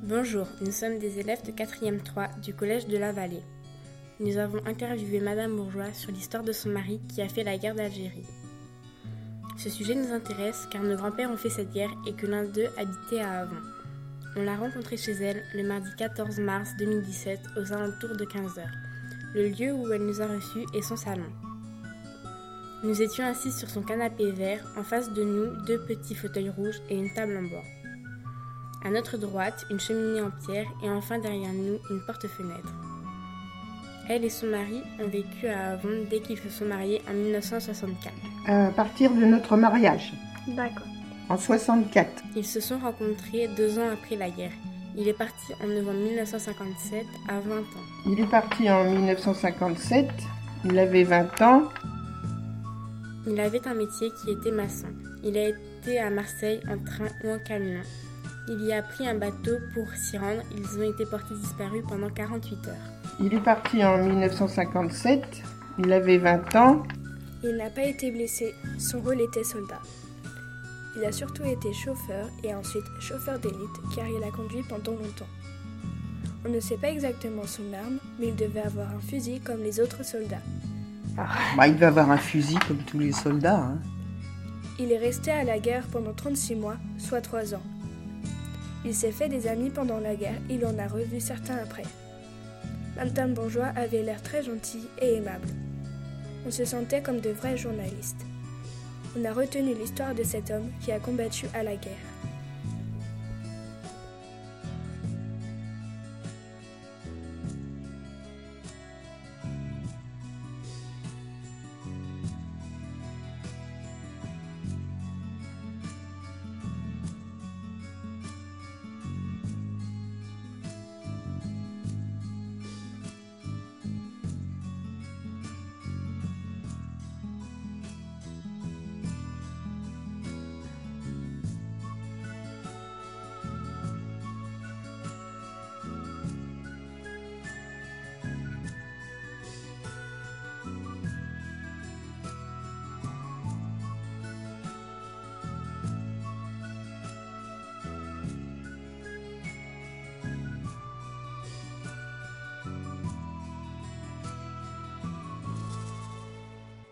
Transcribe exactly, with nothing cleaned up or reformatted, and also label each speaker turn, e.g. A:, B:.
A: Bonjour, nous sommes des élèves de quatrième trois du collège de la Vallée. Nous avons interviewé Madame Bourgeois sur l'histoire de son mari qui a fait la guerre d'Algérie. Ce sujet nous intéresse car nos grands-pères ont fait cette guerre et que l'un d'eux habitait à Avon. On l'a rencontrée chez elle le mardi quatorze mars deux mille dix-sept aux alentours de quinze heures. Le lieu où elle nous a reçus est son salon. Nous étions assis sur son canapé vert, en face de nous deux petits fauteuils rouges et une table en bois. À notre droite, une cheminée en pierre et enfin derrière nous, une porte-fenêtre. Elle et son mari ont vécu à Avon dès qu'ils se sont mariés en dix-neuf cent soixante-quatre.
B: À partir de notre mariage,
C: D'accord.
B: en soixante-quatre.
A: Ils se sont rencontrés deux ans après la guerre. Il est parti en novembre mille neuf cent cinquante-sept à vingt ans.
B: Il est parti en dix-neuf cent cinquante-sept, il avait vingt ans.
A: Il avait un métier qui était maçon. Il a été à Marseille en train ou en camion. Il y a pris un bateau pour s'y rendre. Ils ont été portés disparus pendant quarante-huit heures.
B: Il est parti en dix-neuf cent cinquante-sept, il avait vingt ans.
C: Il n'a pas été blessé, son rôle était soldat. Il a surtout été chauffeur et ensuite chauffeur d'élite car il a conduit pendant longtemps. On ne sait pas exactement son arme, mais il devait avoir un fusil comme les autres soldats.
D: Bah, il devait avoir un fusil comme tous les soldats. Hein.
C: Il est resté à la guerre pendant trente-six mois, soit trois ans. Il s'est fait des amis pendant la guerre, il en a revu certains après. Madame Bourgeois avait l'air très gentille et aimable. On se sentait comme de vrais journalistes. On a retenu l'histoire de cet homme qui a combattu à la guerre.